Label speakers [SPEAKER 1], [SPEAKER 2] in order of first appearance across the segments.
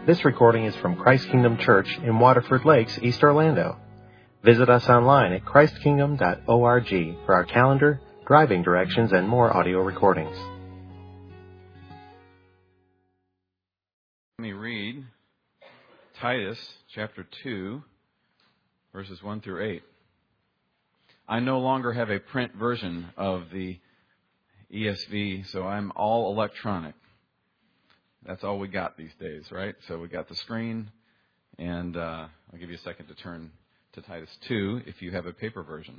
[SPEAKER 1] This recording is from Christ Kingdom Church in Waterford Lakes, East Orlando. Visit us online at christkingdom.org for our calendar, driving directions, and more audio recordings.
[SPEAKER 2] Let me read Titus chapter 2, verses 1 through 8. I no longer have a print version of the ESV, so I'm all electronic. That's all we got these days, right? So we got the screen, and I'll give you a second to turn to Titus 2 if you have a paper version.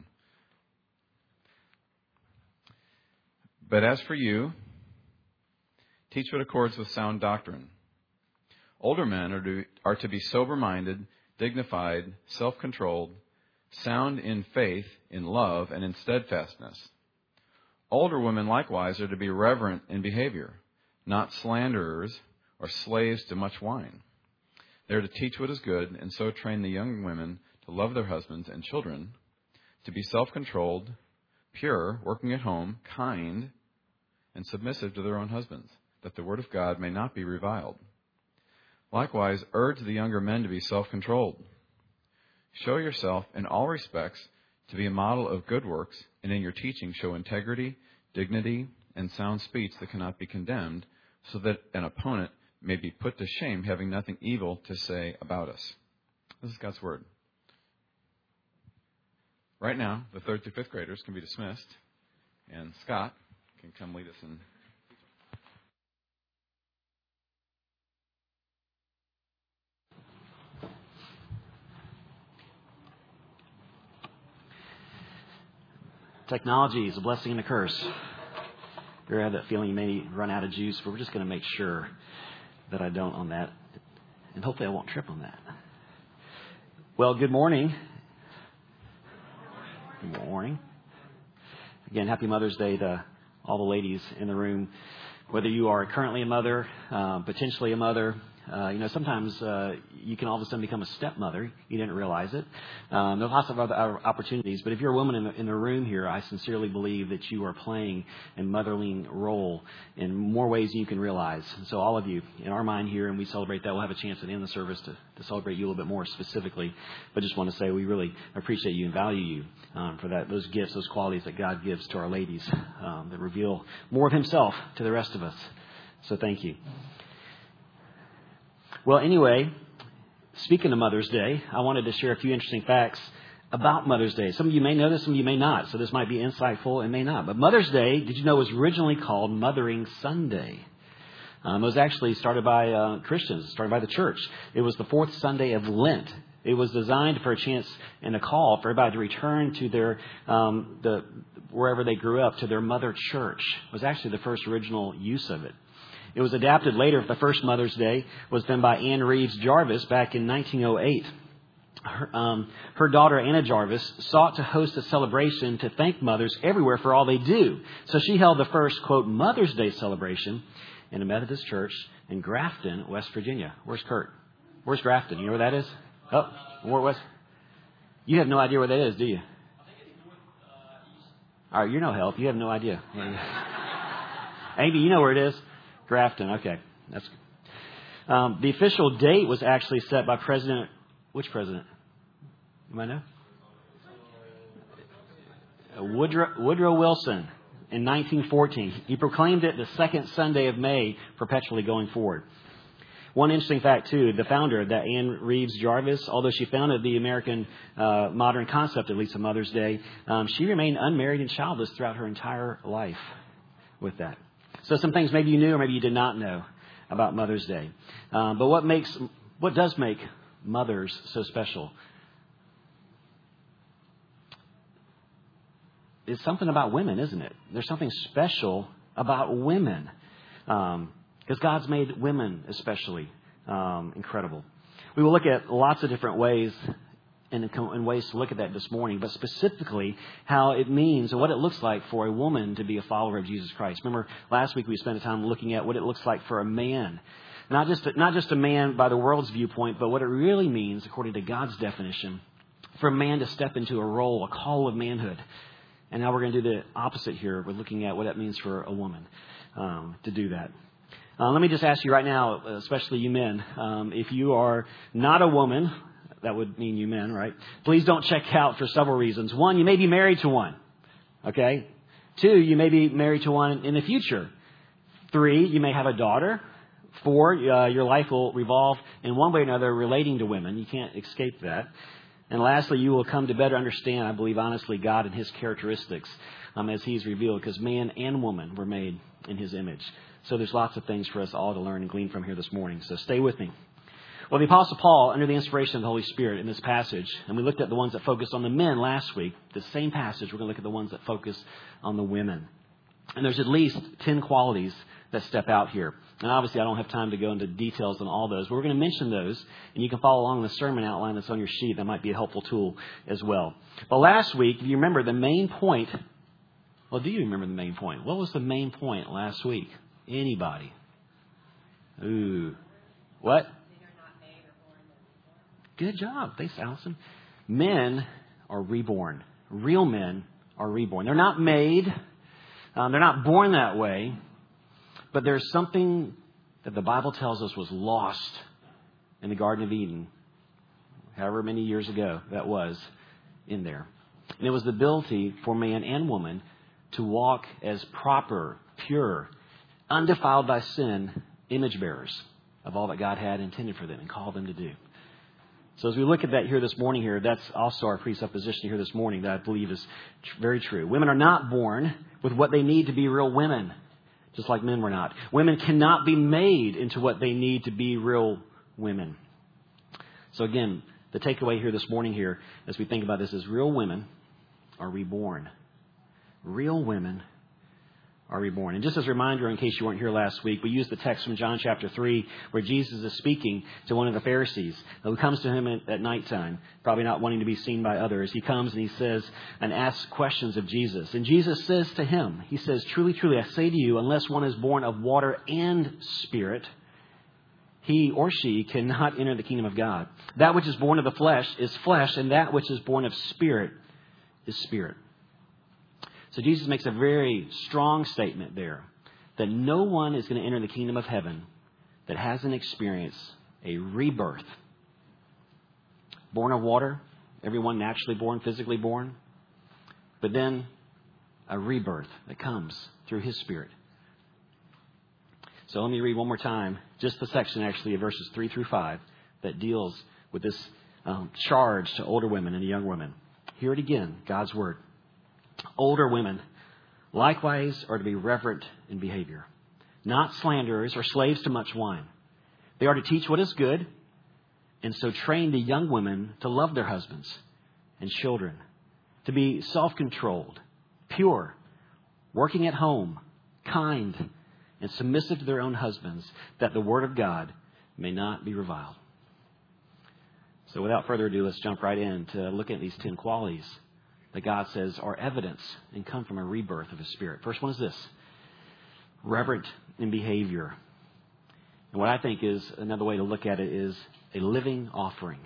[SPEAKER 2] But as for you, teach what accords with sound doctrine. Older men are to be sober-minded, dignified, self-controlled, sound in faith, in love, and in steadfastness. Older women likewise are to be reverent in behavior, not slanderers or slaves to much wine. They are to teach what is good, and so train the young women to love their husbands and children, to be self-controlled, pure, working at home, kind, and submissive to their own husbands, that the word of God may not be reviled. Likewise, urge the younger men to be self-controlled. Show yourself in all respects to be a model of good works, and in your teaching show integrity, dignity, and sound speech that cannot be condemned, so that an opponent may be put to shame, having nothing evil to say about us. This is God's Word. Right now, the 3rd through 5th graders can be dismissed, and Scott can come lead us in.
[SPEAKER 3] Technology is a blessing and a curse. You ever have that feeling you may run out of juice? But we're just going to make sure that I don't on that. And hopefully I won't trip on that. Well, good morning. Good morning. Again, happy Mother's Day to all the ladies in the room. Whether you are currently a mother, potentially a mother, sometimes you can all of a sudden become a stepmother. You didn't realize it. There's lots of other opportunities. But if you're a woman in the room here, I sincerely believe that you are playing a motherly role in more ways than you can realize. So all of you, in our mind here, and we celebrate that, we'll have a chance at the end of the service to celebrate you a little bit more specifically. But just want to say we really appreciate you and value you for that, those gifts, those qualities that God gives to our ladies that reveal more of Himself to the rest of us. So thank you. Well, anyway, speaking of Mother's Day, I wanted to share a few interesting facts about Mother's Day. Some of you may know this, some of you may not. So this might be insightful and may not. But Mother's Day, did you know, was originally called Mothering Sunday? It was actually started by Christians, started by the church. It was the 4th Sunday of Lent. It was designed for a chance and a call for everybody to return to their wherever they grew up, to their mother church. It was actually the first original use of it. It was adapted later. The first Mother's Day was done by Anne Reeves Jarvis back in 1908. Her daughter, Anna Jarvis, sought to host a celebration to thank mothers everywhere for all they do. So she held the first, quote, Mother's Day celebration in a Methodist church in Grafton, West Virginia. Where's Kurt? Where's Grafton? You know where that is? Oh, where was? You have no idea where that is, do you? All right, you're no help. You have no idea. Amy, you know where it is? Grafton, okay. That's good. The official date was actually set by President... Which president? You might know? Woodrow Wilson in 1914. He proclaimed it the second Sunday of May, perpetually going forward. One interesting fact, too, the founder, that Anne Reeves Jarvis, although she founded the American modern concept, at least of Mother's Day, she remained unmarried and childless throughout her entire life with that. So some things maybe you knew or maybe you did not know about Mother's Day. But what does make mothers so special is something about women, isn't it? There's something special about women because God's made women especially incredible. We will look at lots of different ways and ways to look at that this morning, but specifically how it means and what it looks like for a woman to be a follower of Jesus Christ. Remember, last week we spent time looking at what it looks like for a man. Not just a man by the world's viewpoint, but what it really means, according to God's definition, for a man to step into a role, a call of manhood. And now we're going to do the opposite here. We're looking at what that means for a woman to do that. Let me just ask you right now, especially you men, if you are not a woman, that would mean you men, right? Please don't check out for several reasons. One, you may be married to one. Okay? 2, you may be married to one in the future. 3, you may have a daughter. 4, your life will revolve in one way or another relating to women. You can't escape that. And lastly, you will come to better understand, I believe, honestly, God and His characteristics as He's revealed, because man and woman were made in His image. So there's lots of things for us all to learn and glean from here this morning. So stay with me. Well, the Apostle Paul, under the inspiration of the Holy Spirit in this passage, and we looked at the ones that focused on the men last week, the same passage, we're going to look at the ones that focus on the women. And there's at least 10 qualities that step out here. And obviously, I don't have time to go into details on all those, but we're going to mention those, and you can follow along the sermon outline that's on your sheet. That might be a helpful tool as well. But last week, if you remember the main point, well, do you remember the main point? What was the main point last week? Anybody? Ooh. What? Good job. Thanks, Allison. Men are reborn. Real men are reborn. They're not made. They're not born that way. But there's something that the Bible tells us was lost in the Garden of Eden, however many years ago that was in there. And it was the ability for man and woman to walk as proper, pure, undefiled by sin, image bearers of all that God had intended for them and called them to do. So as we look at that here this morning here, that's also our presupposition here this morning that I believe is very true. Women are not born with what they need to be real women, just like men were not. Women cannot be made into what they need to be real women. So again, the takeaway here this morning here, as we think about this, is real women are reborn. Real women are reborn. And just as a reminder, in case you weren't here last week, we used the text from John chapter 3 where Jesus is speaking to one of the Pharisees who comes to him at nighttime, probably not wanting to be seen by others. He comes and he says and asks questions of Jesus. And Jesus says to him, he says, "Truly, truly, I say to you, unless one is born of water and spirit, he or she cannot enter the kingdom of God. That which is born of the flesh is flesh, and that which is born of spirit is spirit." So Jesus makes a very strong statement there that no one is going to enter the kingdom of heaven that hasn't experienced a rebirth. Born of water, everyone naturally born, physically born, but then a rebirth that comes through His Spirit. So let me read one more time, just the section actually of verses 3 through 5 that deals with this charge to older women and young women. Hear it again, God's Word. Older women, likewise, are to be reverent in behavior, not slanderers or slaves to much wine. They are to teach what is good, and so train the young women to love their husbands and children, to be self-controlled, pure, working at home, kind, and submissive to their own husbands, that the word of God may not be reviled. So without further ado, let's jump right in to look at these 10 qualities that God says are evidence and come from a rebirth of His Spirit. First one is this: reverent in behavior. And what I think is another way to look at it is a living offering.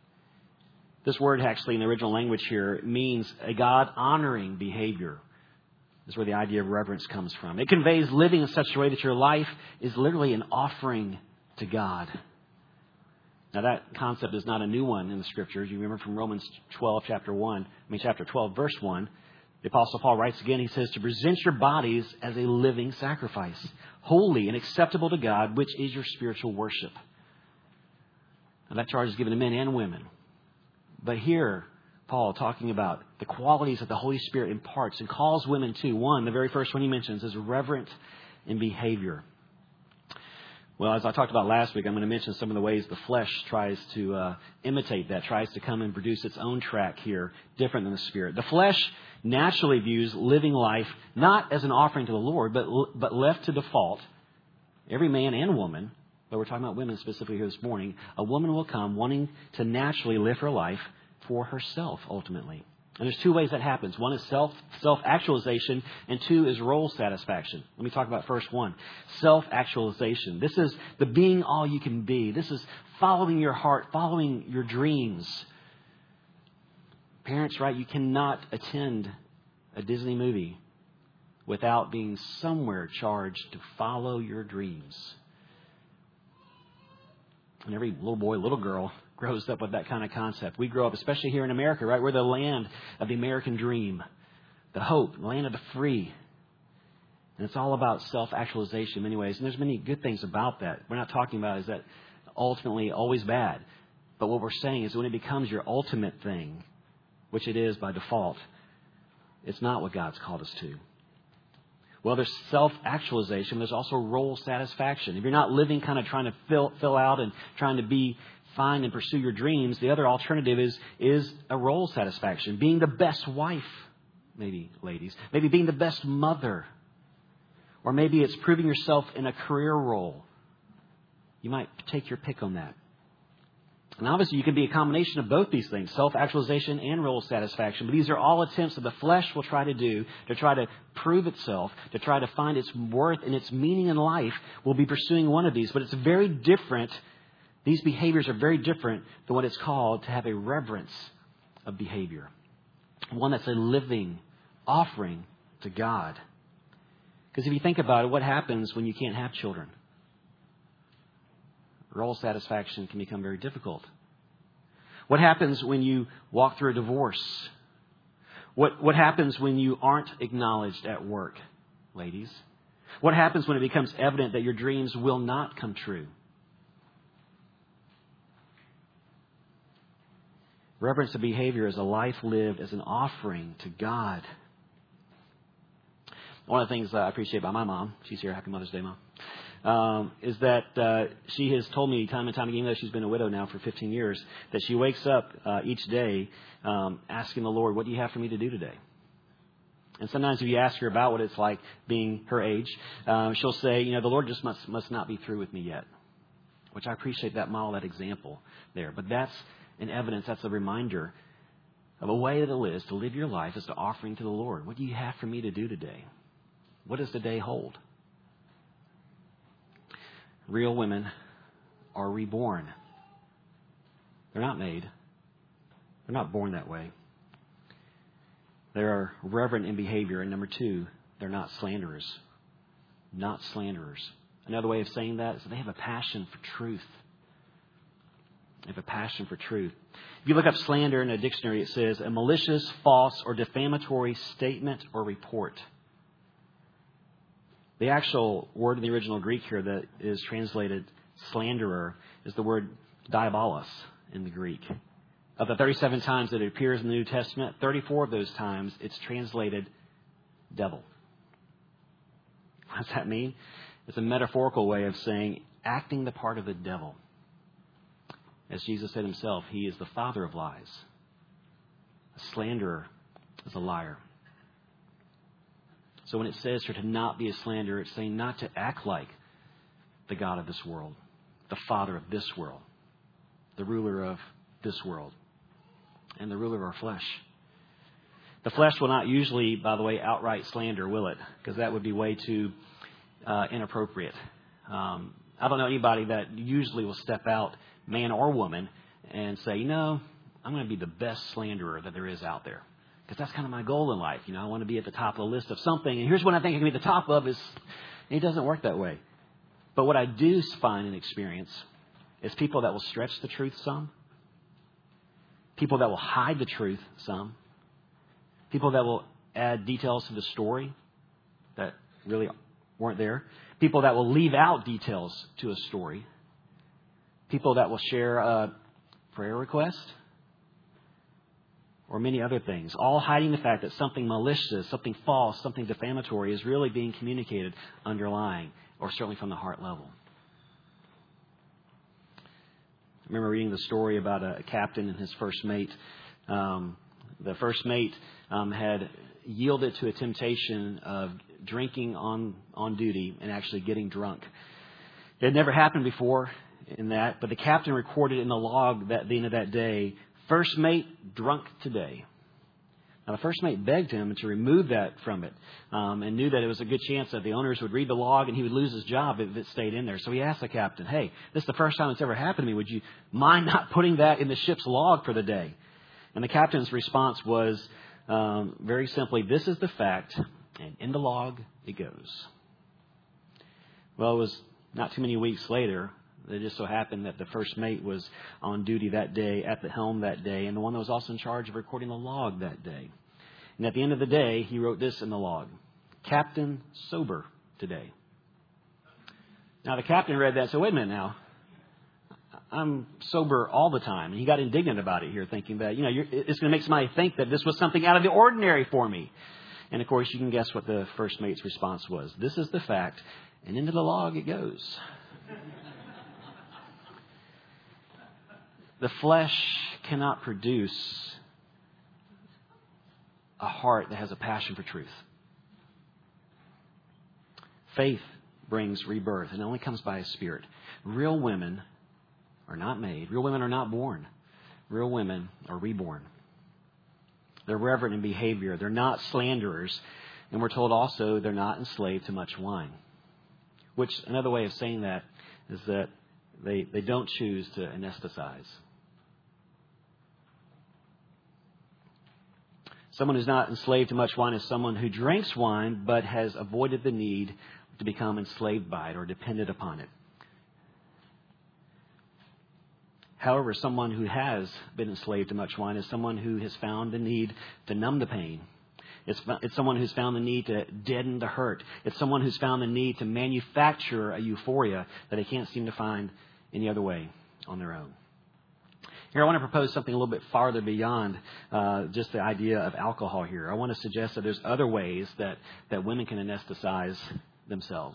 [SPEAKER 3] This word actually in the original language here means a God-honoring behavior. This is where the idea of reverence comes from. It conveys living in such a way that your life is literally an offering to God. Now, that concept is not a new one in the Scriptures. You remember from Romans 12, chapter 12, verse 1. The Apostle Paul writes again, he says, to present your bodies as a living sacrifice, holy and acceptable to God, which is your spiritual worship. Now, that charge is given to men and women. But here, Paul talking about the qualities that the Holy Spirit imparts and calls women to. One, the very first one he mentions, is reverent in behavior. Well, as I talked about last week, I'm going to mention some of the ways the flesh tries to imitate that, tries to come and produce its own track here, different than the Spirit. The flesh naturally views living life not as an offering to the Lord, but left to default. Every man and woman, but we're talking about women specifically here this morning, a woman will come wanting to naturally live her life for herself, ultimately. And there's 2 ways that happens. One is self-actualization, and 2 is role satisfaction. Let me talk about first one. Self-actualization. This is the being all you can be. This is following your heart, following your dreams. Parents, right, you cannot attend a Disney movie without being somewhere charged to follow your dreams. And every little boy, little girl grows up with that kind of concept. We grow up, especially here in America, right? We're the land of the American dream, the hope, the land of the free. And it's all about self-actualization in many ways. And there's many good things about that. We're not talking about is that ultimately always bad. But what we're saying is when it becomes your ultimate thing, which it is by default, it's not what God's called us to. Well, there's self-actualization. There's also role satisfaction. If you're not living kind of trying to fill out and trying to find and pursue your dreams, the other alternative is a role satisfaction. Being the best wife, maybe, ladies. Maybe being the best mother. Or maybe it's proving yourself in a career role. You might take your pick on that. And obviously you can be a combination of both these things, self-actualization and role satisfaction. But these are all attempts that the flesh will try to do to try to prove itself, to try to find its worth and its meaning in life. We'll be pursuing one of these. But it's very different. These behaviors are very different than what it's called to have a reverence of behavior. One that's a living offering to God. Because if you think about it, what happens when you can't have children? Role satisfaction can become very difficult. What happens when you walk through a divorce? What happens when you aren't acknowledged at work, ladies? What happens when it becomes evident that your dreams will not come true? Reverence of behavior is a life lived as an offering to God. One of the things I appreciate about my mom, she's here, Happy Mother's Day, Mom, is that she has told me time and time again, even though she's been a widow now for 15 years, that she wakes up each day asking the Lord, what do you have for me to do today? And sometimes if you ask her about what it's like being her age, she'll say, the Lord just must not be through with me yet, which I appreciate that model, that example there. But that's an evidence, that's a reminder of a way that it is to live your life as an offering to the Lord. What do you have for me to do today? What does the day hold? Real women are reborn. They're not made. They're not born that way. They are reverent in behavior. And number two, they're not slanderers. Not slanderers. Another way of saying that is that they have a passion for truth. They have a passion for truth. If you look up slander in a dictionary, it says a malicious, false, or defamatory statement or report. The actual word in the original Greek here that is translated slanderer is the word diabolos in the Greek. Of the 37 times that it appears in the New Testament, 34 of those times it's translated devil. What does that mean? It's a metaphorical way of saying acting the part of the devil. As Jesus said himself, he is the father of lies. A slanderer is a liar. So when it says here to not be a slanderer, it's saying not to act like the God of this world, the father of this world, the ruler of this world, and the ruler of our flesh. The flesh will not usually, by the way, outright slander, will it? Because that would be way too inappropriate. I don't know anybody that usually will step out, man or woman, and say, I'm going to be the best slanderer that there is out there. Because that's kind of my goal in life. I want to be at the top of the list of something. And here's what I think I can be at the top of is, it doesn't work that way. But what I do find and experience is people that will stretch the truth some. People that will hide the truth some. People that will add details to the story that really weren't there. People that will leave out details to a story. People that will share a prayer request. Or many other things, all hiding the fact that something malicious, something false, something defamatory is really being communicated underlying, or certainly from the heart level. I remember reading the story about a captain and his first mate. The first mate had yielded to a temptation of drinking on duty and actually getting drunk. It had never happened before in that, but the captain recorded in the log that at the end of that day, first mate, drunk today. Now, the first mate begged him to remove that from it and knew that it was a good chance that the owners would read the log and he would lose his job if it stayed in there. So he asked the captain, hey, this is the first time it's ever happened to me. Would you mind not putting that in the ship's log for the day? And the captain's response was very simply, this is the fact, and in the log it goes. Well, it was not too many weeks later It just so happened that the first mate was on duty that day, at the helm that day, and the one that was also in charge of recording the log that day. And at the end of the day, he wrote this in the log: Captain sober today. Now the captain read that and said, wait a minute now. I'm sober all the time. And he got indignant about it here, thinking that, it's going to make somebody think that this was something out of the ordinary for me. And of course, you can guess what the first mate's response was. This is the fact, and into the log it goes. The flesh cannot produce a heart that has a passion for truth. Faith brings rebirth, and it only comes by a spirit. Real women are not made. Real women are not born. Real women are reborn. They're reverent in behavior. They're not slanderers. And we're told also they're not enslaved to much wine. Which, another way of saying that is that they don't choose to anesthetize. Someone who's not enslaved to much wine is someone who drinks wine but has avoided the need to become enslaved by it or dependent upon it. However, someone who has been enslaved to much wine is someone who has found the need to numb the pain. It's someone who's found the need to deaden the hurt. It's someone who's found the need to manufacture a euphoria that they can't seem to find any other way on their own. Here, I want to propose something a little bit farther beyond just the idea of alcohol here. I want to suggest that there's other ways that women can anesthetize themselves.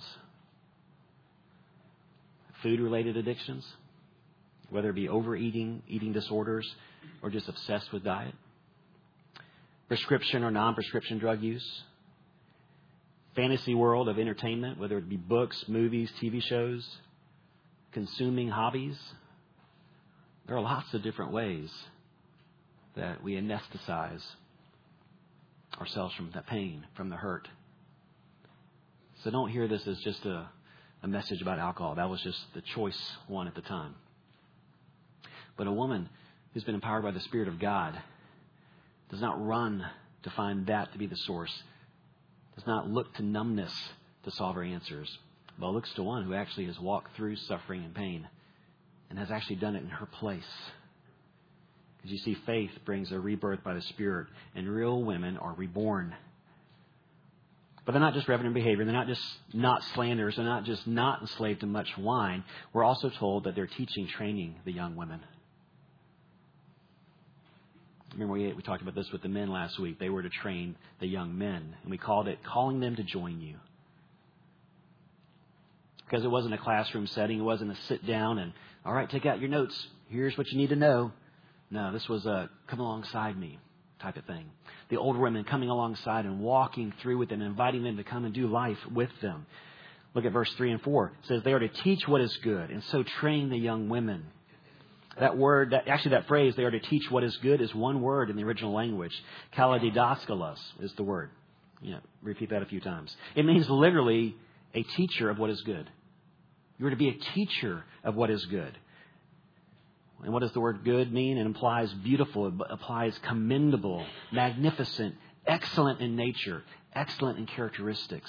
[SPEAKER 3] Food-related addictions, whether it be overeating, eating disorders, or just obsessed with diet. Prescription or non-prescription drug use. Fantasy world of entertainment, whether it be books, movies, TV shows. Consuming hobbies. There are lots of different ways that we anesthetize ourselves from the pain, from the hurt. So don't hear this as just a message about alcohol. That was just the choice one at the time. But a woman who's been empowered by the Spirit of God does not run to find that to be the source, does not look to numbness to solve her answers, but looks to one who actually has walked through suffering and pain and has actually done it in her place. Because you see, faith brings a rebirth by the Spirit, and real women are reborn. But they're not just reverent in behavior. They're not just not slanderers. They're not just not enslaved to much wine. We're also told that they're training the young women. Remember, we talked about this with the men last week. They were to train the young men. And we called it calling them to join you. Because it wasn't a classroom setting. It wasn't a sit down and, all right, take out your notes. Here's what you need to know. No, this was a come alongside me type of thing. The older women coming alongside and walking through with them, inviting them to come and do life with them. Look at verse 3 and 4. It says they are to teach what is good, and so train the young women. That word, that phrase, they are to teach what is good, is one word in the original language. Kaladidaskalos is the word. Repeat that a few times. It means literally a teacher of what is good. You are to be a teacher of what is good. And what does the word good mean? It implies beautiful. It implies commendable, magnificent, excellent in nature, excellent in characteristics.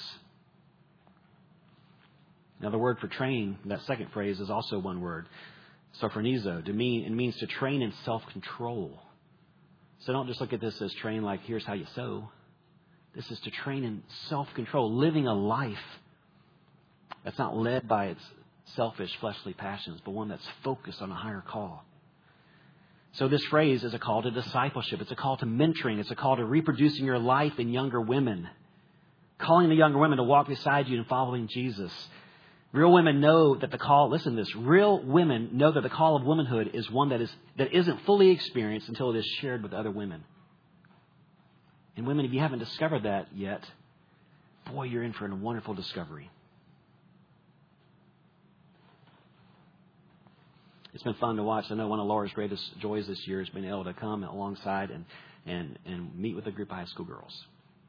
[SPEAKER 3] Now, the word for train, that second phrase, is also one word. Sophronizo. It means to train in self-control. So don't just look at this as train like, here's how you sew. This is to train in self-control, living a life that's not led by its selfish, fleshly passions, but one that's focused on a higher call. So this phrase is a call to discipleship. It's a call to mentoring. It's a call to reproducing your life in younger women. Calling the younger women to walk beside you and following Jesus. Real women know that the call, listen to this, real women know that the call of womanhood is one that isn't fully experienced until it is shared with other women. And women, if you haven't discovered that yet, boy, you're in for a wonderful discovery. It's been fun to watch. I know one of Laura's greatest joys this year has been able to come alongside and meet with a group of high school girls.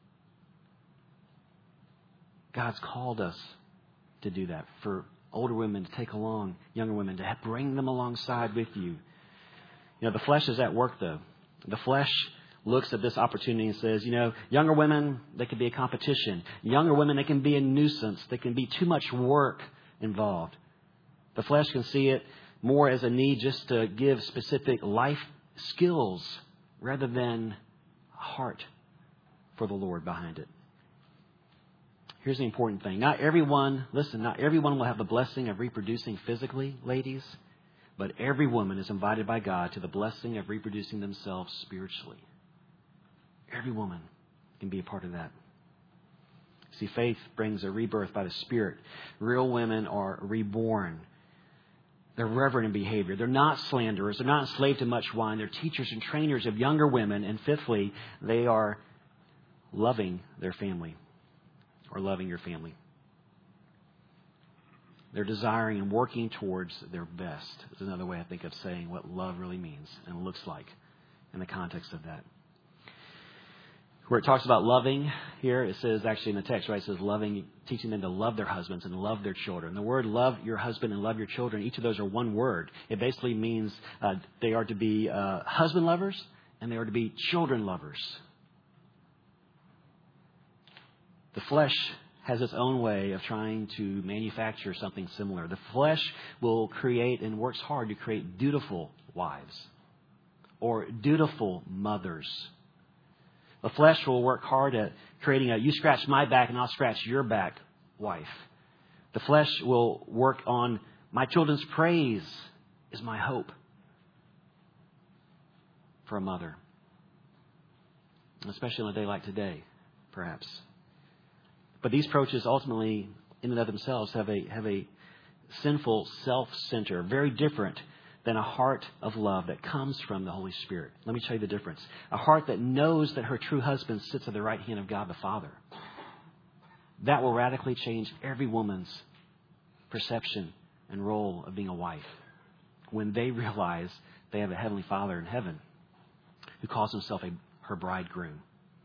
[SPEAKER 3] God's called us to do that, for older women to take along younger women, to bring them alongside with you. The flesh is at work, though. The flesh looks at this opportunity and says, younger women, they can be a competition. Younger women, they can be a nuisance. They can be too much work involved. The flesh can see it more as a need just to give specific life skills rather than a heart for the Lord behind it. Here's the important thing. Not everyone will have the blessing of reproducing physically, ladies, but every woman is invited by God to the blessing of reproducing themselves spiritually. Every woman can be a part of that. See, faith brings a rebirth by the Spirit. Real women are reborn. They're reverent in behavior. They're not slanderers. They're not enslaved to much wine. They're teachers and trainers of younger women. And fifthly, they are loving their family or loving your family. They're desiring and working towards their best. Is another way I think of saying what love really means and looks like in the context of that. Where it talks about loving here, it says actually in the text, right? It says loving, teaching them to love their husbands and love their children. The word love your husband and love your children, each of those are one word. It basically means they are to be husband lovers and they are to be children lovers. The flesh has its own way of trying to manufacture something similar. The flesh will create and works hard to create dutiful wives or dutiful mothers. The flesh will work hard at creating a you scratch my back and I'll scratch your back wife. The flesh will work on my children's praise is my hope for a mother. Especially on a day like today, perhaps. But these approaches ultimately, in and of themselves, have a sinful self-center, very different than a heart of love that comes from the Holy Spirit. Let me tell you the difference. A heart that knows that her true husband sits at the right hand of God the Father. That will radically change every woman's perception and role of being a wife when they realize they have a Heavenly Father in heaven who calls himself her bridegroom.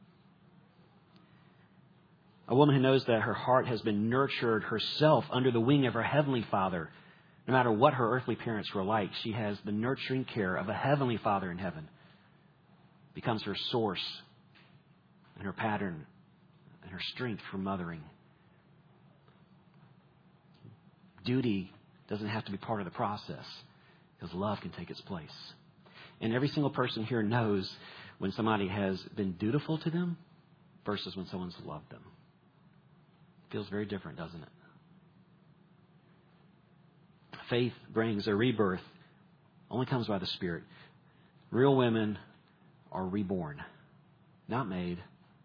[SPEAKER 3] A woman who knows that her heart has been nurtured herself under the wing of her Heavenly Father. No matter what her earthly parents were like, she has the nurturing care of a Heavenly Father in heaven. Becomes her source and her pattern and her strength for mothering. Duty doesn't have to be part of the process because love can take its place. And every single person here knows when somebody has been dutiful to them versus when someone's loved them. Feels very different, doesn't it? Faith brings a rebirth. Only comes by the Spirit. Real women are reborn. Not made.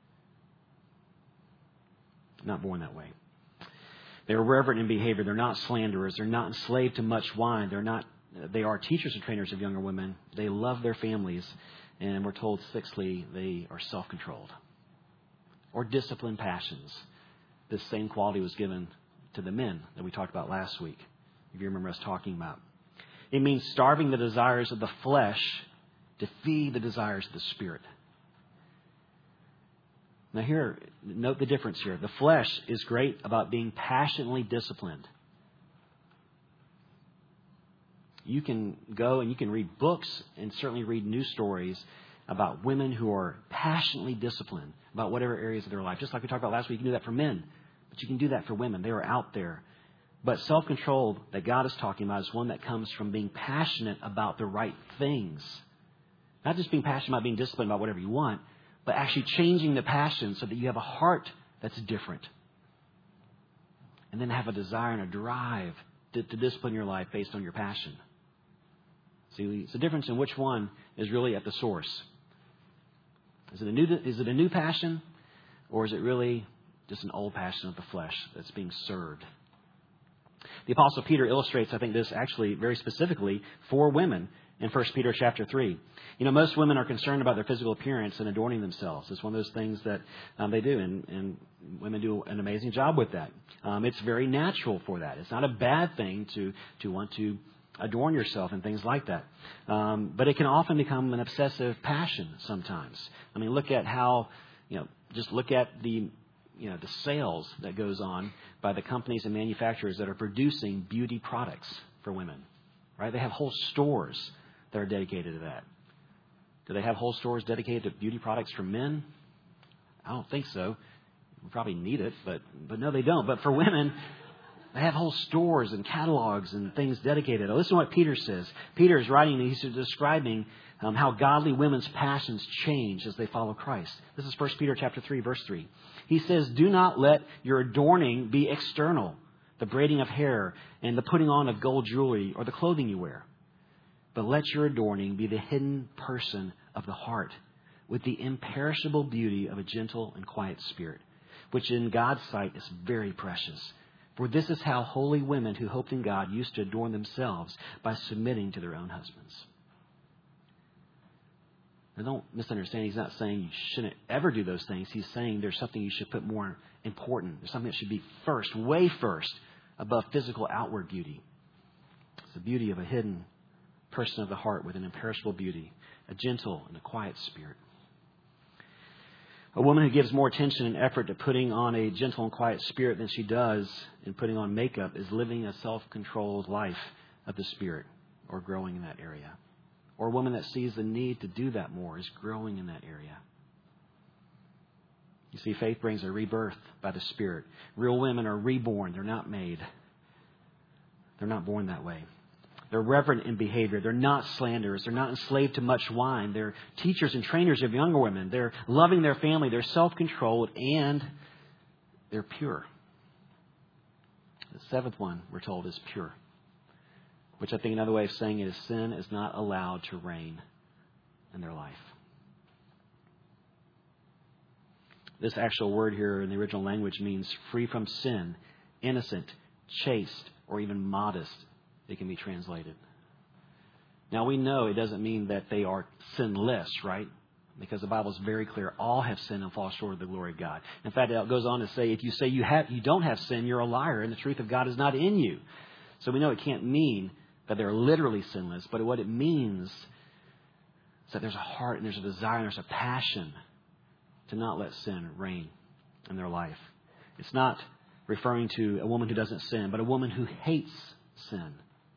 [SPEAKER 3] Not born that way. They're reverent in behavior. They're not slanderers. They're not enslaved to much wine. They are teachers and trainers of younger women. They love their families. And we're told, sixthly, they are self-controlled. Or disciplined passions. This same quality was given to the men that we talked about last week, if you remember us talking about. It means starving the desires of the flesh to feed the desires of the Spirit. Now here, note the difference here. The flesh is great about being passionately disciplined. You can go and you can read books and certainly read news stories about women who are passionately disciplined about whatever areas of their life. Just like we talked about last week, you can do that for men. But you can do that for women. They are out there. But self-control that God is talking about is one that comes from being passionate about the right things. Not just being passionate about being disciplined about whatever you want, but actually changing the passion so that you have a heart that's different. And then have a desire and a drive to discipline your life based on your passion. See, it's the difference in which one is really at the source. Is it a new passion, or is it really just an old passion of the flesh that's being served? The Apostle Peter illustrates, I think, this actually very specifically for women in 1 Peter chapter 3. You know, most women are concerned about their physical appearance and adorning themselves. It's one of those things that they do, and women do an amazing job with that. It's very natural for that. It's not a bad thing to want to adorn yourself and things like that. But it can often become an obsessive passion sometimes. I mean, look at how, just look at the sales that goes on by the companies and manufacturers that are producing beauty products for women, right? They have whole stores that are dedicated to that. Do they have whole stores dedicated to beauty products for men? I don't think so. We probably need it, but no, they don't. But for women, They have whole stores and catalogs and things dedicated. Listen to what Peter says. Peter is writing, he's describing how godly women's passions change as they follow Christ. This is 1 Peter chapter 3, verse 3. He says, do not let your adorning be external, the braiding of hair and the putting on of gold jewelry or the clothing you wear. But let your adorning be the hidden person of the heart with the imperishable beauty of a gentle and quiet spirit, which in God's sight is very precious. For this is how holy women who hoped in God used to adorn themselves, by submitting to their own husbands. Now don't misunderstand. He's not saying you shouldn't ever do those things. He's saying there's something you should put more important. There's something that should be first, way first, above physical outward beauty. It's the beauty of a hidden person of the heart with an imperishable beauty, a gentle and a quiet spirit. A woman who gives more attention and effort to putting on a gentle and quiet spirit than she does in putting on makeup is living a self-controlled life of the spirit, or growing in that area. Or a woman that sees the need to do that more is growing in that area. You see, faith brings a rebirth by the Spirit. Real women are reborn. They're not made. They're not born that way. They're reverent in behavior. They're not slanderers. They're not enslaved to much wine. They're teachers and trainers of younger women. They're loving their family. They're self-controlled, and they're pure. The seventh one, we're told, is pure, which I think another way of saying it is sin is not allowed to reign in their life. This actual word here in the original language means free from sin, innocent, chaste, or even modest. It can be translated. Now we know it doesn't mean that they are sinless, right? Because the Bible is very clear. All have sinned and fall short of the glory of God. In fact, it goes on to say, if you say you don't have sin, you're a liar, and the truth of God is not in you. So we know it can't mean that they're literally sinless, but what it means is that there's a heart and there's a desire and there's a passion to not let sin reign in their life. It's not referring to a woman who doesn't sin, but a woman who hates sin.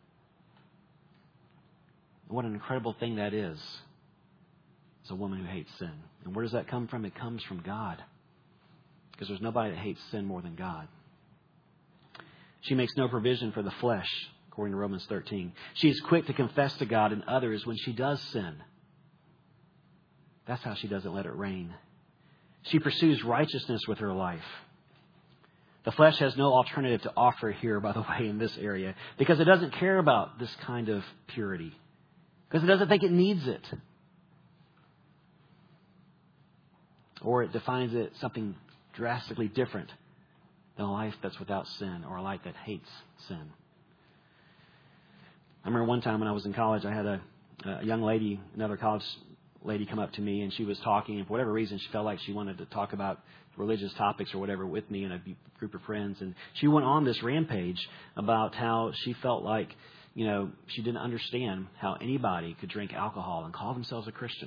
[SPEAKER 3] What an incredible thing that is. It's a woman who hates sin. And where does that come from? It comes from God. Because there's nobody that hates sin more than God. She makes no provision for the flesh, according to Romans 13. She is quick to confess to God and others when she does sin. That's how she doesn't let it reign. She pursues righteousness with her life. The flesh has no alternative to offer here, by the way, in this area, because it doesn't care about this kind of purity. Because it doesn't think it needs it. Or it defines it something drastically different than a life that's without sin, or a life that hates sin. I remember one time when I was in college, I had a young lady, another college lady, come up to me, and she was talking, and for whatever reason, she felt like she wanted to talk about religious topics or whatever with me and a group of friends. And she went on this rampage about how she felt like, she didn't understand how anybody could drink alcohol and call themselves a Christian.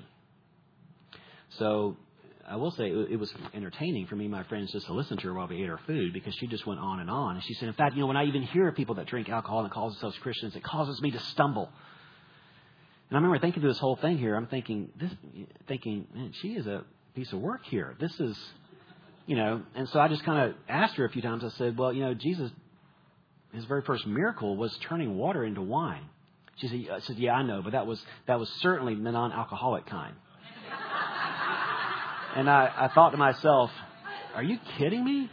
[SPEAKER 3] So I will say it was entertaining for me and my friends just to listen to her while we ate our food, because she just went on. And she said, in fact, when I even hear people that drink alcohol and call themselves Christians, it causes me to stumble. And I remember thinking through this whole thing here. I'm thinking, man, she is a piece of work here. This is, and so I just kind of asked her a few times. I said, well, Jesus, his very first miracle was turning water into wine. She said, yeah, I know, but that was certainly the non-alcoholic kind. And I thought to myself, are you kidding me?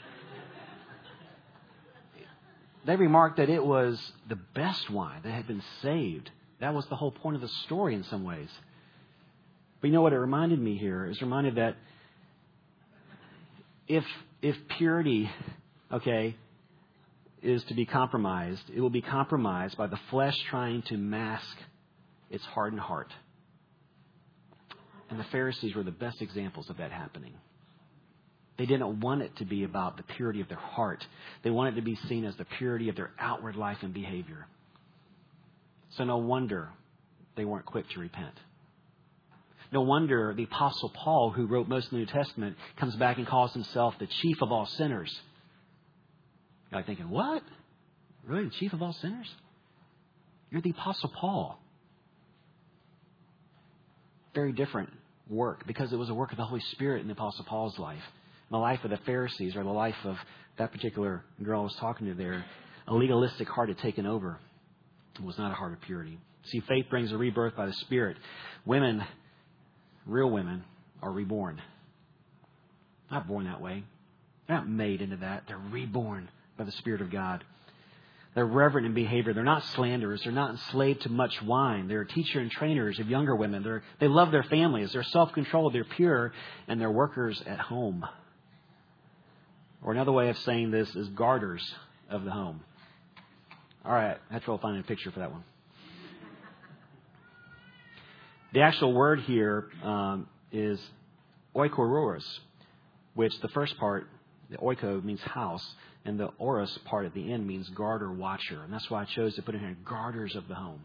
[SPEAKER 3] They remarked that it was the best wine that had been saved. That was the whole point of the story in some ways. But you know what it reminded me here? It was reminded that if purity, is to be compromised, it will be compromised by the flesh trying to mask its hardened heart. And the Pharisees were the best examples of that happening. They didn't want it to be about the purity of their heart. They wanted it to be seen as the purity of their outward life and behavior. So no wonder they weren't quick to repent. No wonder the Apostle Paul, who wrote most of the New Testament, comes back and calls himself the chief of all sinners. You're like thinking, what? Really, the chief of all sinners? You're the Apostle Paul. Very different work, because it was a work of the Holy Spirit in the Apostle Paul's life. In the life of the Pharisees, or the life of that particular girl I was talking to there, a legalistic heart had taken over. It was not a heart of purity. See, faith brings a rebirth by the Spirit. Women, real women, are reborn. Not born that way. They're not made into that. They're reborn by the Spirit of God. They're reverent in behavior. They're not slanderers. They're not enslaved to much wine. They're teacher and trainers of younger women. They love their families. They're self-controlled. They're pure. And they're workers at home. Or another way of saying this is garters of the home. All right. I had trouble finding a picture for that one. The actual word here is oikoros, which the first part, the oiko, means house. And the oros part at the end means guard or watcher. And that's why I chose to put in here garters of the home.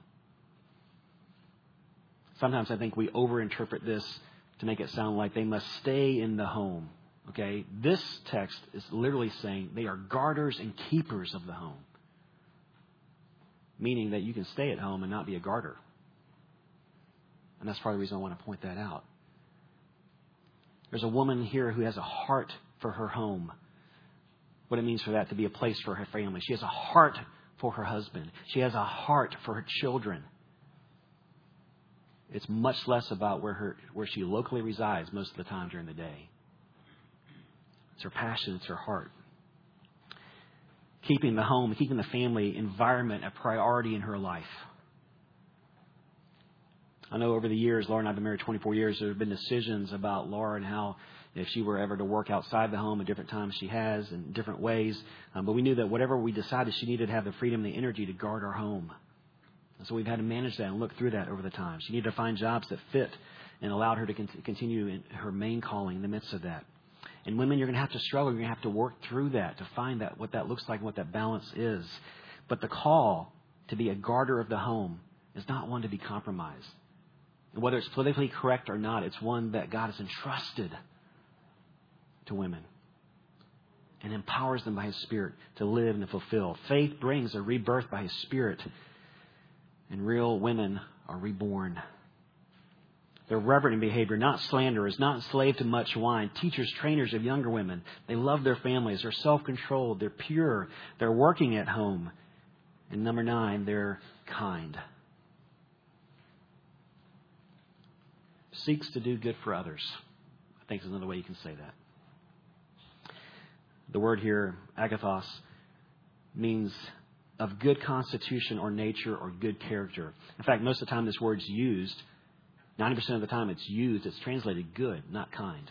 [SPEAKER 3] Sometimes I think we overinterpret this to make it sound like they must stay in the home. Okay? This text is literally saying they are garters and keepers of the home. Meaning that you can stay at home and not be a garter. And that's part of the reason I want to point that out. There's a woman here who has a heart for her home. What it means for that to be a place for her family. She has a heart for her husband. She has a heart for her children. It's much less about where she locally resides most of the time during the day. It's her passion. It's her heart. Keeping the home, keeping the family environment a priority in her life. I know over the years, Laura and I have been married 24 years, there have been decisions about Laura and how if she were ever to work outside the home at different times she has in different ways. But we knew that whatever we decided, she needed to have the freedom and the energy to guard our home. And so we've had to manage that and look through that over the time. She needed to find jobs that fit and allowed her to continue in her main calling in the midst of that. And women, you're going to have to struggle. You're going to have to work through that to find that what that looks like and what that balance is. But the call to be a guarder of the home is not one to be compromised. And whether it's politically correct or not, it's one that God has entrusted to women and empowers them by His Spirit to live and to fulfill. Faith brings a rebirth by His Spirit, and real women are reborn. They're reverent in behavior, not slanderers, not enslaved to much wine, teachers, trainers of younger women. They love their families. They're self-controlled. They're pure. They're working at home. And number 9, they're kind. Seeks to do good for others, I think is another way you can say that. The word here, agathos, means of good constitution or nature or good character. In fact, most of the time this word's used, 90% of the time it's translated good, not kind.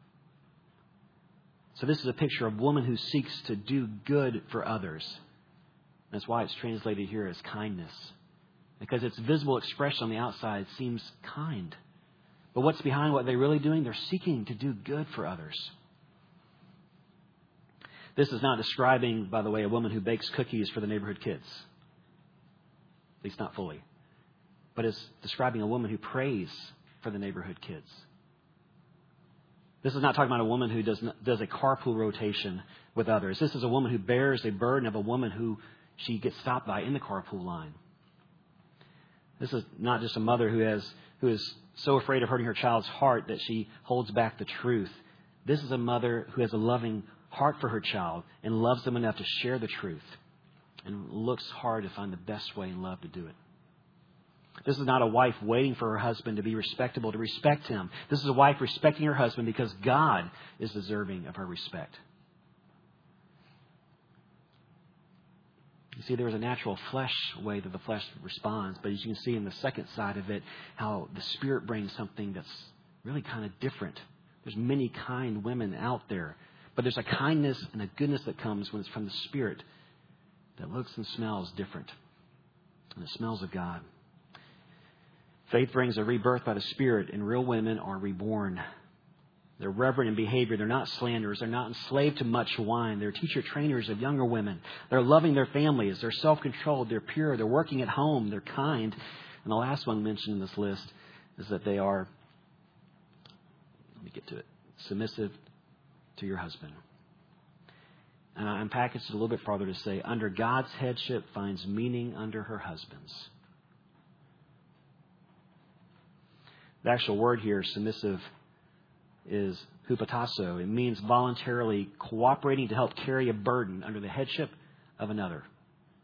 [SPEAKER 3] So this is a picture of a woman who seeks to do good for others. That's why it's translated here as kindness. Because its visible expression on the outside seems kind. But what's behind what they're really doing? They're seeking to do good for others. This is not describing, by the way, a woman who bakes cookies for the neighborhood kids. At least not fully. But it's describing a woman who prays for the neighborhood kids. This is not talking about a woman who does a carpool rotation with others. This is a woman who bears a burden of a woman who she gets stopped by in the carpool line. This is not just a mother who is so afraid of hurting her child's heart that she holds back the truth. This is a mother who has a loving heart for her child and loves them enough to share the truth and looks hard to find the best way in love to do it. This is not a wife waiting for her husband to be respectable, to respect him. This is a wife respecting her husband because God is deserving of her respect. You see, there is a natural flesh way that the flesh responds, but as you can see in the second side of it, how the Spirit brings something that's really kind of different. There's many kind women out there, but there's a kindness and a goodness that comes when it's from the Spirit that looks and smells different. And it smells of God. Faith brings a rebirth by the Spirit, and real women are reborn. They're reverent in behavior. They're not slanderers. They're not enslaved to much wine. They're teacher trainers of younger women. They're loving their families. They're self-controlled. They're pure. They're working at home. They're kind. And the last one mentioned in this list is that they are, let me get to it, submissive to your husband. And I unpackaged it a little bit farther to say, under God's headship finds meaning under her husband's. The actual word here, submissive, is hupotasso. It means voluntarily cooperating to help carry a burden under the headship of another.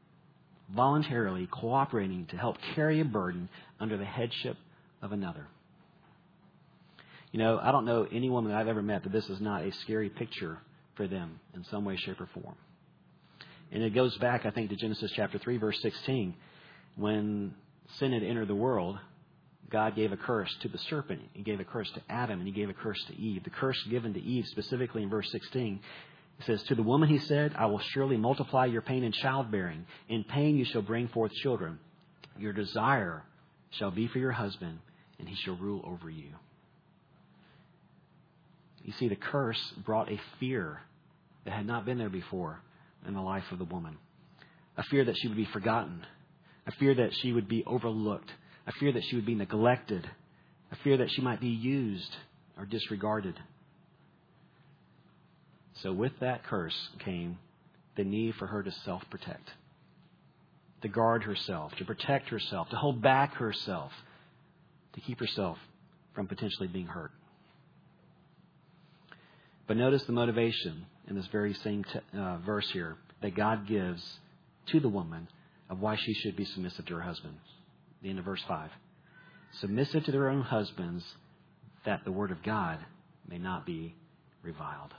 [SPEAKER 3] voluntarily cooperating to help carry a burden under the headship of another. You know, I don't know any woman that I've ever met that this is not a scary picture for them in some way, shape, or form. And it goes back, I think, to Genesis chapter 3, verse 16. When sin had entered the world, God gave a curse to the serpent. He gave a curse to Adam, and He gave a curse to Eve. The curse given to Eve, specifically in verse 16, it says, "To the woman He said, I will surely multiply your pain in childbearing. In pain you shall bring forth children. Your desire shall be for your husband, and he shall rule over you." You see, the curse brought a fear that had not been there before in the life of the woman. A fear that she would be forgotten. A fear that she would be overlooked. A fear that she would be neglected. A fear that she might be used or disregarded. So with that curse came the need for her to self-protect, to guard herself, to protect herself, to hold back herself, to keep herself from potentially being hurt. But notice the motivation in this very same verse here that God gives to the woman of why she should be submissive to her husband. The end of verse 5. Submissive to their own husbands, that the word of God may not be reviled.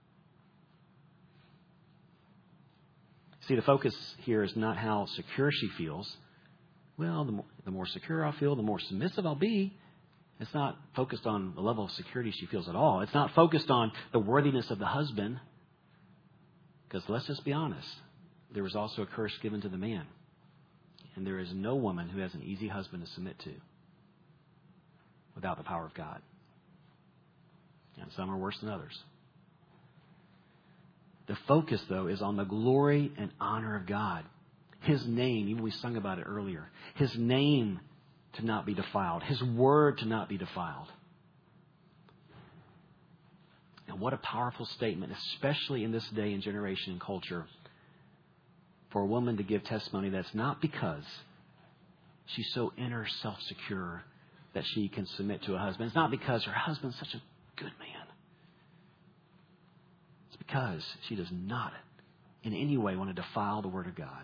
[SPEAKER 3] See, the focus here is not how secure she feels. Well, the more secure I feel, the more submissive I'll be. It's not focused on the level of security she feels at all. It's not focused on the worthiness of the husband. Because let's just be honest. There was also a curse given to the man. And there is no woman who has an easy husband to submit to without the power of God. And some are worse than others. The focus, though, is on the glory and honor of God. His name, even we sung about it earlier. His name to not be defiled. His word to not be defiled. And what a powerful statement, especially in this day and generation and culture, for a woman to give testimony that's not because she's so inner self-secure that she can submit to a husband. It's not because her husband's such a good man. It's because she does not in any way want to defile the Word of God.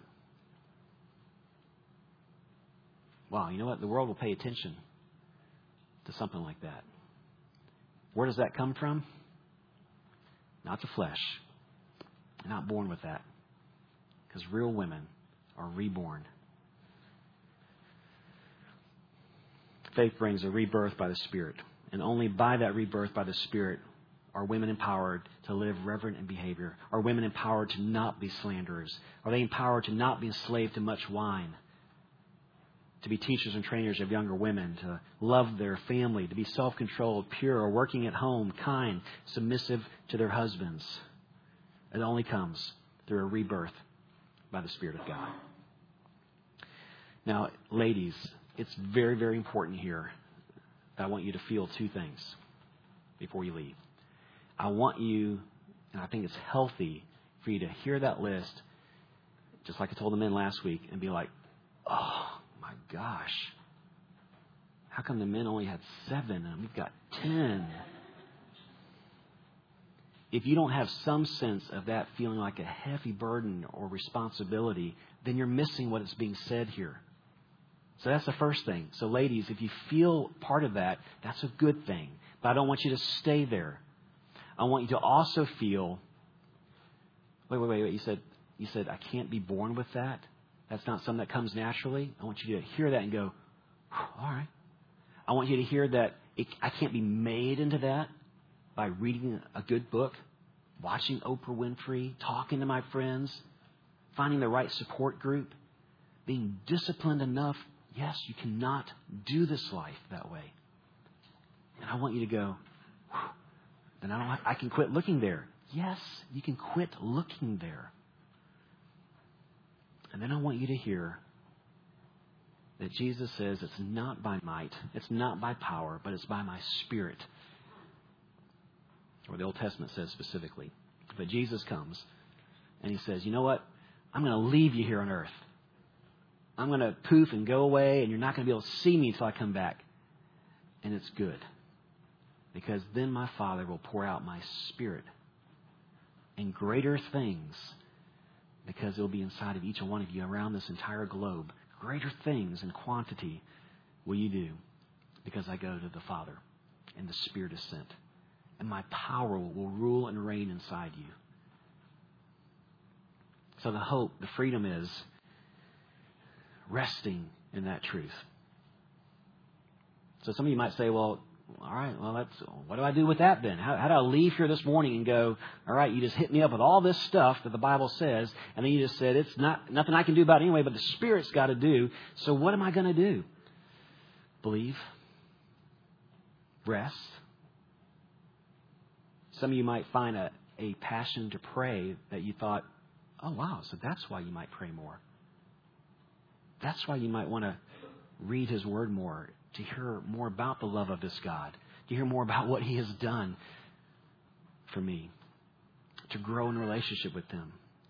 [SPEAKER 3] Wow, you know what? The world will pay attention to something like that. Where does that come from? Not the flesh. You're not born with that. Because real women are reborn. Faith brings a rebirth by the Spirit. And only by that rebirth by the Spirit are women empowered to live reverent in behavior. Are women empowered to not be slanderers? Are they empowered to not be enslaved to much wine? To be teachers and trainers of younger women, to love their family, to be self-controlled, pure, working at home, kind, submissive to their husbands. It only comes through a rebirth by the Spirit of God. Now, ladies, it's very, very important here that I want you to feel two things before you leave. I want you, and I think it's healthy for you to hear that list, just like I told the men last week, and be like, oh, my gosh, how come the men only had 7 and we've got 10? If you don't have some sense of that feeling like a heavy burden or responsibility, then you're missing what is being said here. So that's the first thing. So ladies, if you feel part of that, that's a good thing. But I don't want you to stay there. I want you to also feel, wait. You said I can't be born with that? That's not something that comes naturally? I want you to hear that and go, all right. I want you to hear that I can't be made into that by reading a good book, watching Oprah Winfrey, talking to my friends, finding the right support group, being disciplined enough. Yes, you cannot do this life that way. And I want you to go, then I can quit looking there. Yes, you can quit looking there. And then I want you to hear that Jesus says it's not by might, it's not by power, but it's by my Spirit. Or the Old Testament says specifically. But Jesus comes and He says, you know what? I'm going to leave you here on earth. I'm going to poof and go away, and you're not going to be able to see me until I come back. And it's good. Because then my Father will pour out my Spirit. And greater things because it'll be inside of each one of you around this entire globe. Greater things in quantity will you do because I go to the Father and the Spirit is sent. And my power will rule and reign inside you. So the hope, the freedom is resting in that truth. So some of you might say, well, all right, well, what do I do with that then? How do I leave here this morning and go, all right, you just hit me up with all this stuff that the Bible says, and then you just said, it's nothing I can do about it anyway, but the Spirit's got to do. So what am I going to do? Believe. Rest. Some of you might find a passion to pray that you thought, oh, wow, so that's why you might pray more. That's why you might want to read His Word more, to hear more about the love of this God, to hear more about what He has done for me, to grow in relationship with Him.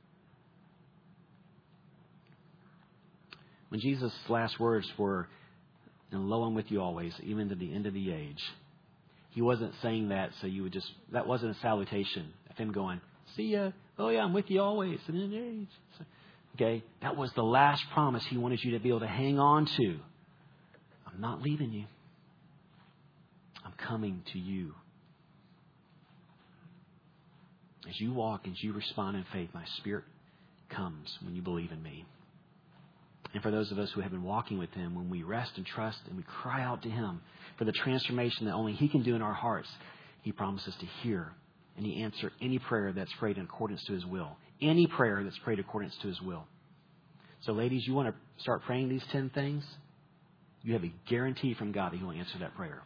[SPEAKER 3] When Jesus' last words were, and lo, I'm with you always, even to the end of the age, He wasn't saying that so you would just, that wasn't a salutation of Him going, see ya, oh yeah, I'm with you always, to the end of the age. Okay, that was the last promise He wanted you to be able to hang on to. I'm not leaving you. I'm coming to you. As you walk, as you respond in faith, my Spirit comes when you believe in me. And for those of us who have been walking with Him, when we rest and trust and we cry out to Him for the transformation that only He can do in our hearts, He promises to hear and He answers any prayer that's prayed in accordance to His will. Any prayer that's prayed in accordance to His will. So ladies, you want to start praying these 10 things? You have a guarantee from God that He will answer that prayer.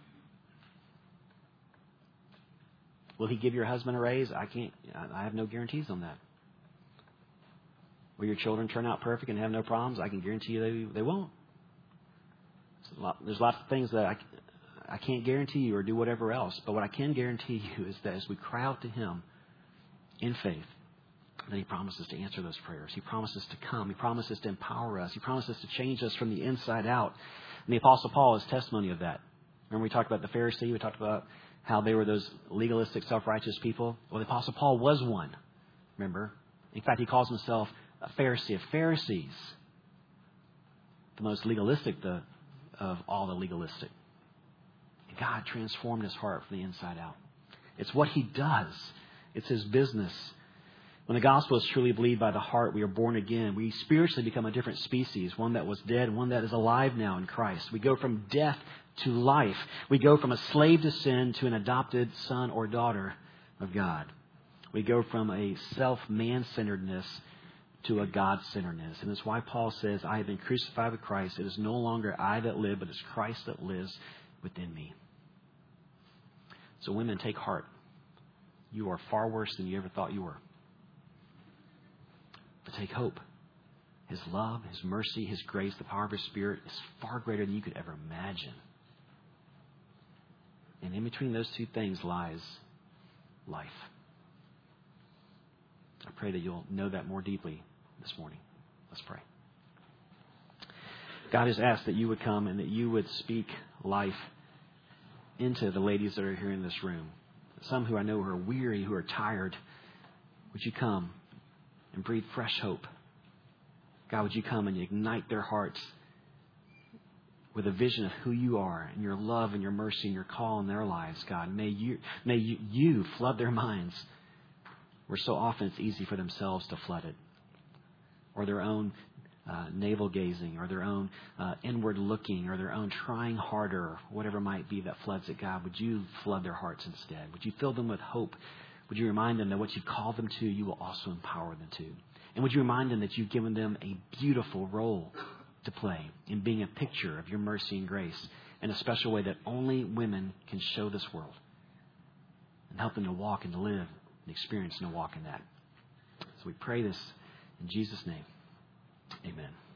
[SPEAKER 3] Will He give your husband a raise? I have no guarantees on that. Will your children turn out perfect and have no problems? I can guarantee you they won't. There's lots of things that I can't guarantee you or do whatever else. But what I can guarantee you is that as we cry out to Him in faith, then He promises to answer those prayers. He promises to come. He promises to empower us. He promises to change us from the inside out. And the Apostle Paul is testimony of that. Remember we talked about the Pharisee? We talked about how they were those legalistic, self-righteous people. Well, the Apostle Paul was one. Remember? In fact, he calls himself a Pharisee of Pharisees. The most legalistic of all the legalistic. And God transformed his heart from the inside out. It's what He does. It's His business. When the gospel is truly believed by the heart, we are born again. We spiritually become a different species, one that was dead, one that is alive now in Christ. We go from death to life. We go from a slave to sin to an adopted son or daughter of God. We go from a self-man-centeredness to a God-centeredness. And that's why Paul says, I have been crucified with Christ. It is no longer I that live, but it's Christ that lives within me. So women, take heart. You are far worse than you ever thought you were. But take hope. His love, His mercy, His grace, the power of His Spirit is far greater than you could ever imagine. And in between those two things lies life. I pray that you'll know that more deeply this morning. Let's pray. God has asked that you would come and that you would speak life into the ladies that are here in this room. Some who I know who are weary, who are tired. Would you come and breathe fresh hope? God, would you come and ignite their hearts with a vision of who you are and your love and your mercy and your call in their lives, God. May you flood their minds where so often it's easy for themselves to flood it, or their own navel gazing, or their own inward looking, or their own trying harder, whatever it might be that floods it. God, would you flood their hearts instead? Would you fill them with hope? Would you remind them that what you've called them to, you will also empower them to? And would you remind them that you've given them a beautiful role to play in being a picture of your mercy and grace in a special way that only women can show this world, and help them to walk and to live and experience and to walk in that. So we pray this in Jesus' name. Amen.